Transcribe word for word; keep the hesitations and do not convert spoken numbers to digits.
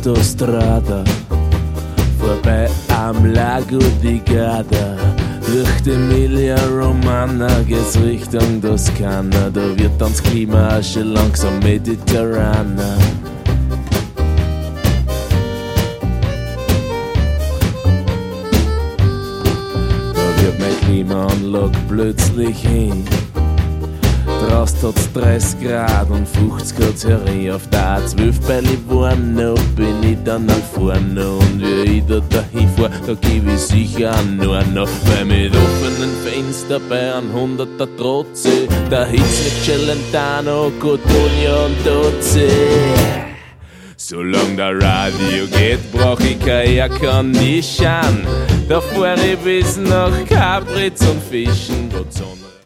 Autostrada, vorbei am Lago di Garda. Durch die Emilia Romagna geht's Richtung Toskana, da wird dann das Klima auch schon langsam mediterraner. Da wird meine Klimaanlage plötzlich hin. Draußen hat's dreißig Grad und fünfzig hat's herein. Auf der A zwölf bei Livorno bin ich dann nach vorne. Und wie ich da dahin fahr, da geb ich sicher an nur noch. Weil mit offenen Fenster bei einem hunderter Trotze, da hitzt mit Celentano, Cotonia und Doze. Solange der Radio geht, brauch ich kein Aircondition. Da fahr ich bis nach Capritz und Fischen, wo die Sonne